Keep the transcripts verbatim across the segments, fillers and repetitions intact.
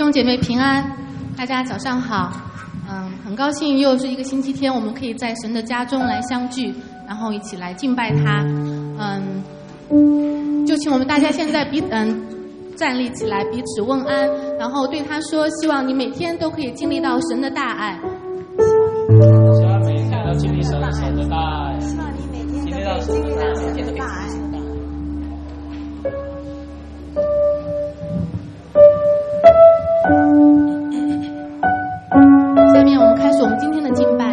兄姐妹平安，大家早上好。嗯，很高兴又是一个星期天，我们可以在神的家中来相聚，然后一起来敬拜他。嗯，就请我们大家现在彼嗯站立起来，彼此问安，然后对他说：希望你每天都可以经历到神的大爱。 希望每天都经历神神的大爱。希望你每天都可以经历到神的大爱。 下面我们开始我们今天的敬拜。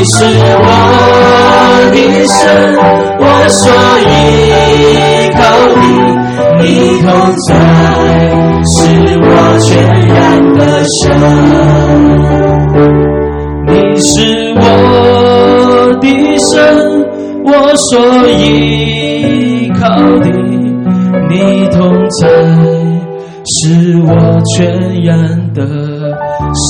我所依靠在，是我全然的神。你是我的神，我所依靠的，你同在，是我全然的神。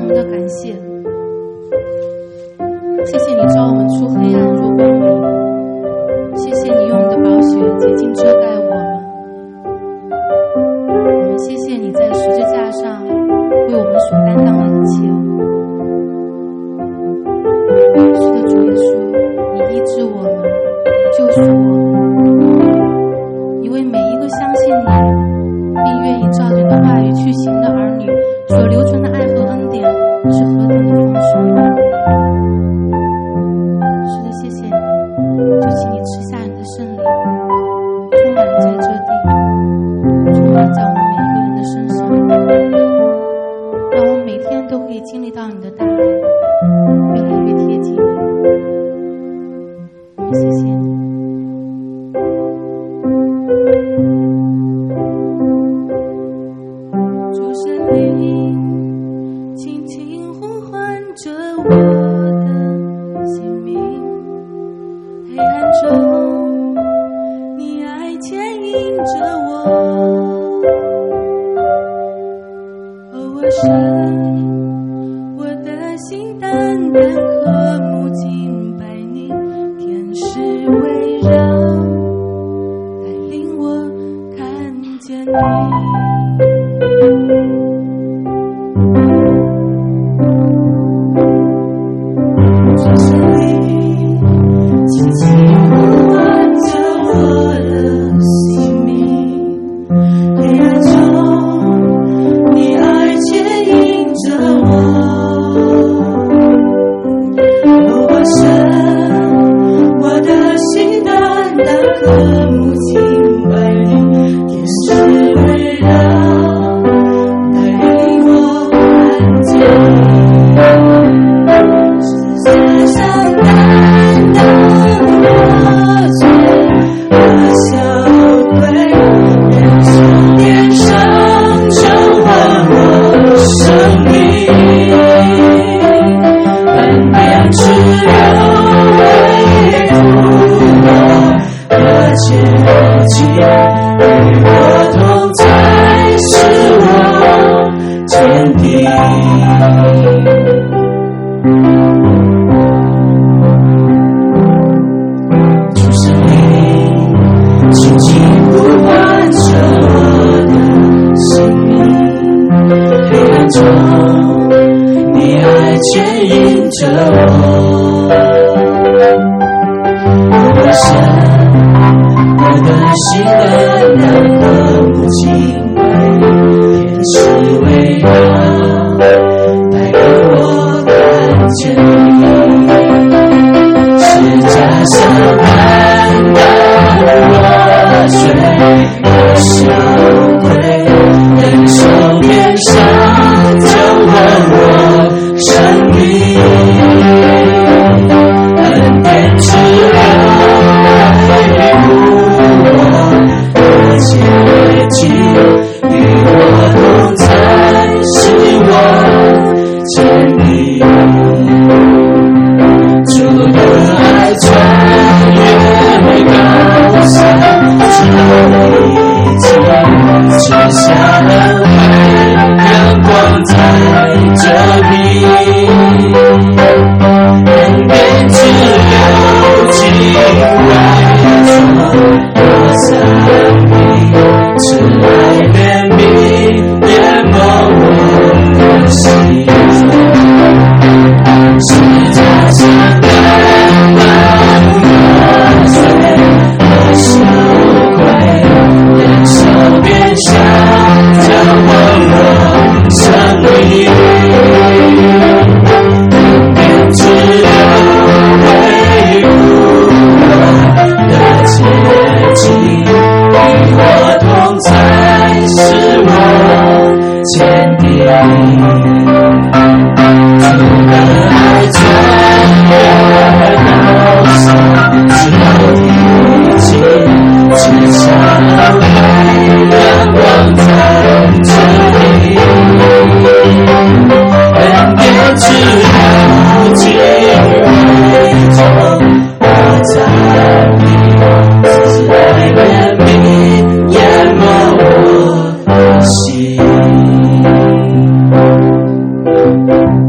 们的感谢。谢谢你召我们出黑暗入光明，谢谢你用你的宝血洁净遮盖我们。我们谢谢你在十字架上为我们所担当的一切。是的，主耶稣，你医治我们，救赎我们。你为每一个相信你并愿意照着你的话语去行的儿女所留存的爱和恩典是何等的丰盛。是的，谢谢你，就请你赐下你的圣灵，充满在这地，充满在我们每一个人的身上，让我们每天都可以经历到你的大爱，越来越贴近你。我们谢谢你。主圣灵轻轻呼唤着我的姓名，黑暗中你爱牵引着我，哦，我神，我的心单单渴慕敬拜你，天使围绕带领我看见你。主圣灵轻轻呼唤着我的姓名，黑暗中你爱牵引着我，哦，我神，我的心单单渴慕敬拜你，天使围绕带领我看见你。十字上担当我罪和羞愧，忍受鞭伤救换我生命，恩典只有为父我的接近，与我同在是我坚定。主圣灵轻轻呼唤着我的姓名，黑暗中你爱牵引着我，我神，我的心单单渴慕敬拜你，天使围绕带领我看见你，十架上担当我罪和羞愧，忍受鞭伤救换我生命，恩典只为我的接近，与我同在是我坚定。主的爱穿越高山，只有你经，直下了海。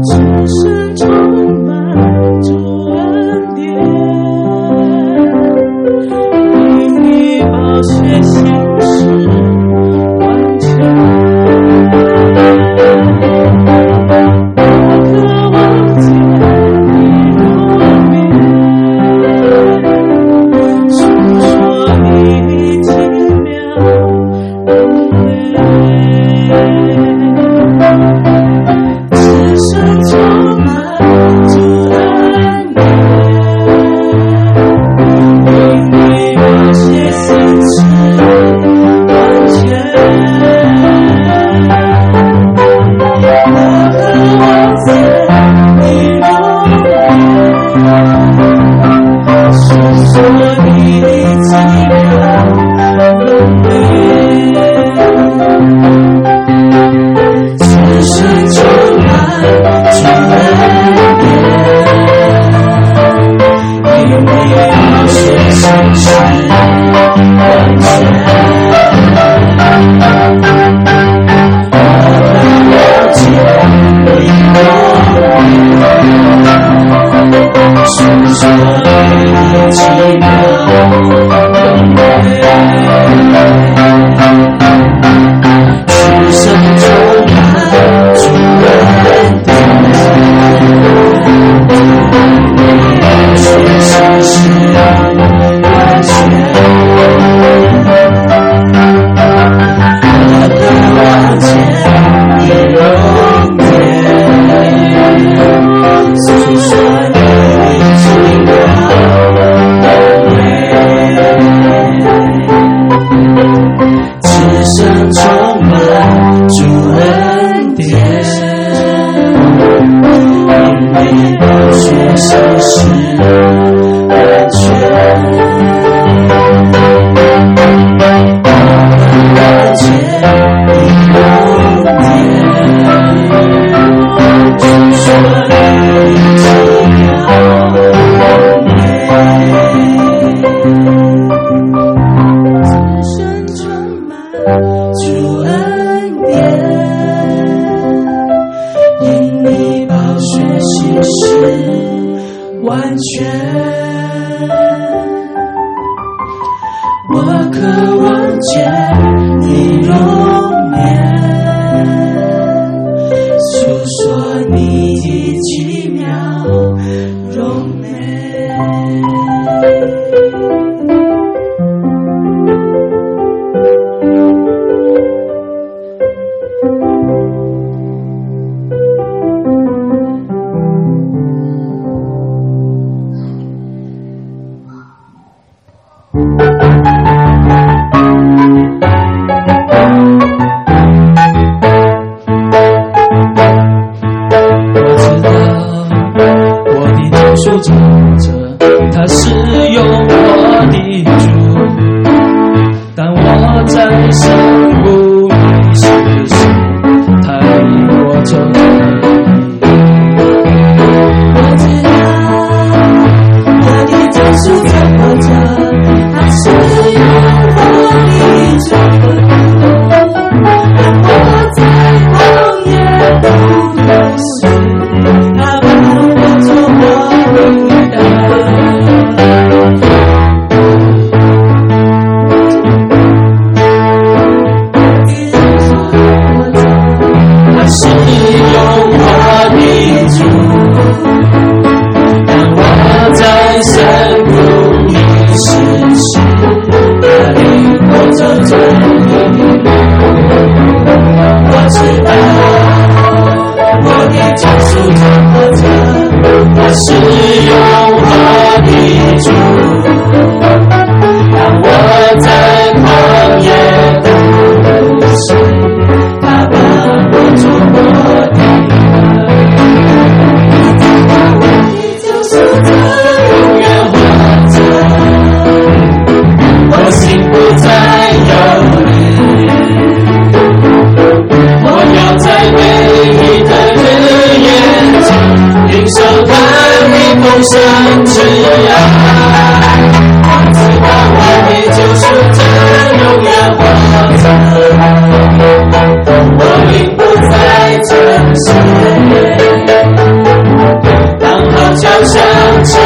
我并不在这世。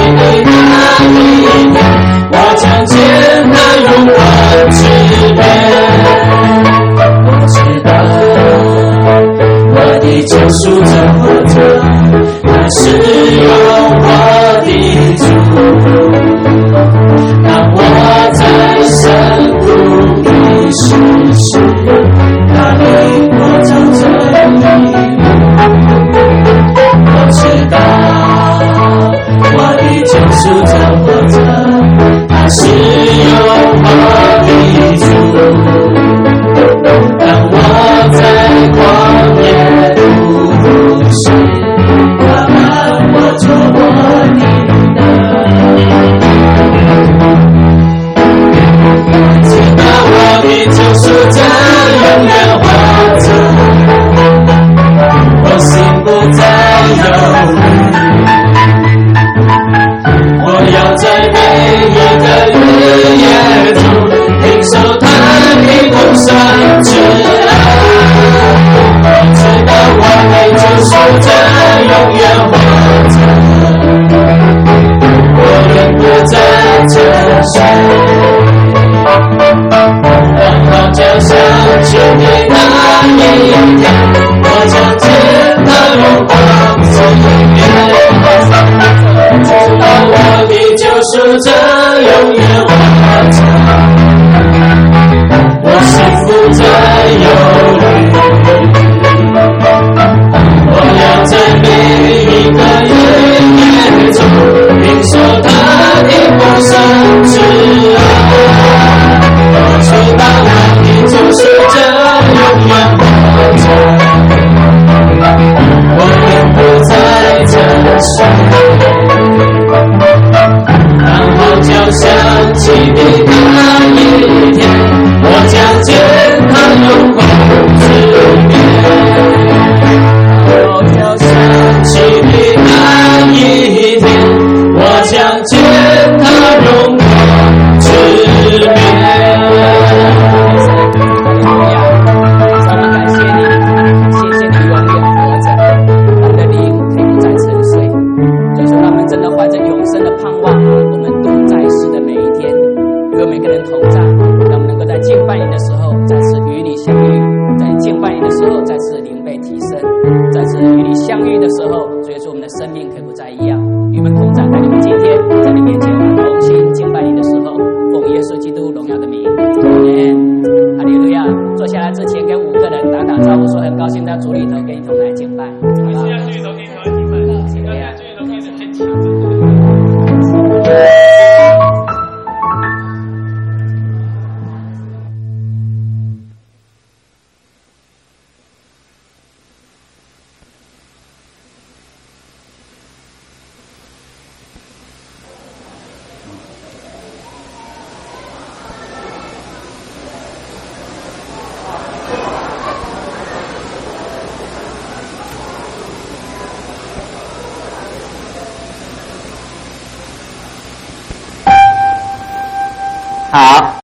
的那一天，我将见他荣光之面。我知道我的救赎者活着，他是有我的主。当我在深谷的时时，他领我走这一路。我知道我的救赎者活着，他是有我的主。当我在旷野路时，他伴我做我的灯。我知道我的救赎者永远活着，我心不再忧虑。我要在每一个日夜中领受他的丰盛之爱。我知道我的救赎者永远活着，我永不在这世。当号角响起的那一天，我将见他荣光之面。知道我的救赎者永远活着，我心不再忧虑。我要在每一个日夜中领受他的丰盛之爱。我知道我的救赎者永远活着，我永不在这世。当号角响起的那一天，我将见他荣光之面。号角响起的那一天，我将见他荣光之面。 好。